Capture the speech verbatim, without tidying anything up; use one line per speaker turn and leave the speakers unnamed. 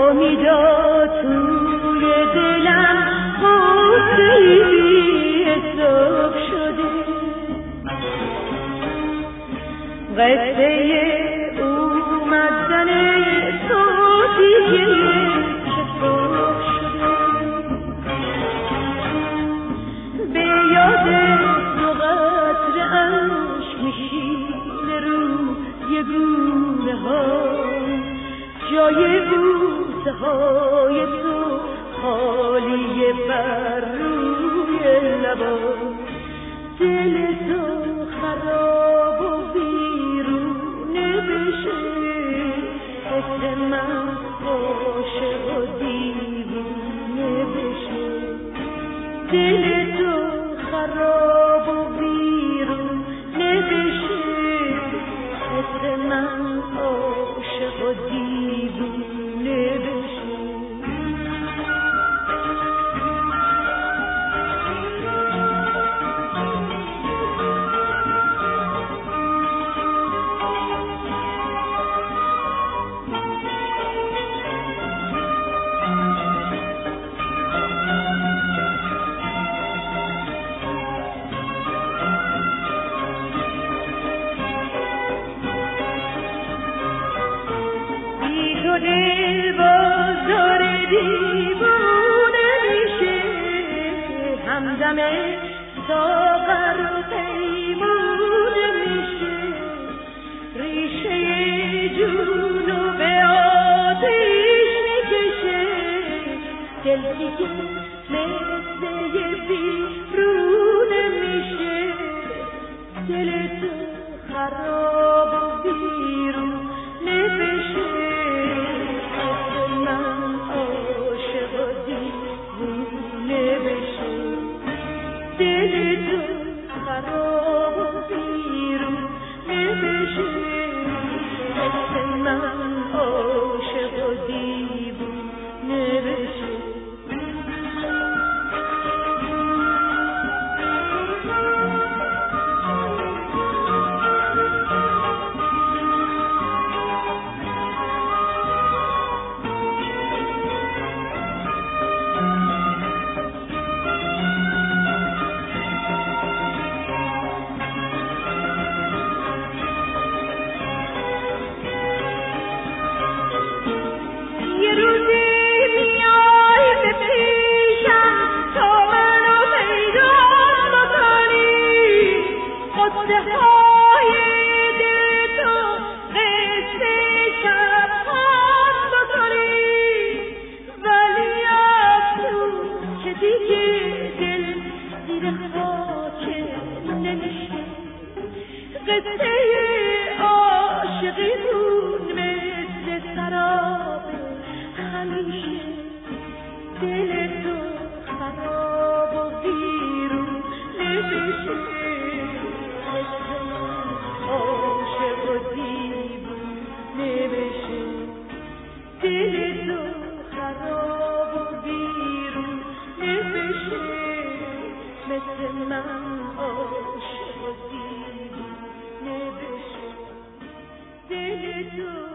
امیدا توی دلم قصه‌ای حساب شده، قصه اومدن تو دیگه کتاب شده. به یاد دو قطره اشک میشینه روی گونه ها، جای بوسه های تو خالیه بر روی لبا. دل تو خراب و بیرونه بشه، حس من عاشق و دیوونه بشه. دل تو خراب و بیرونه بشه، حس من عاشق و دیوونه بشه. دل بازار دیوونه میشه، همدم ساغر و پیمونه میشه. ریشه جونو به آتیش میکشه، دل دیگه مثل بیرونه میشه. دل تو خراب و بیرونه بشه، دل تو خراب و بیرونه بشه، حس من عاشق و دیوونه بشه. قصه عاشقیمون مثل سراب همیشه. دل تو خراب و بیرونه بشه، حس من عاشق و دیوونه بشه. دل تو خراب و بیرونه بشه، مثل من عاشق و دیوونه بشه. دل تو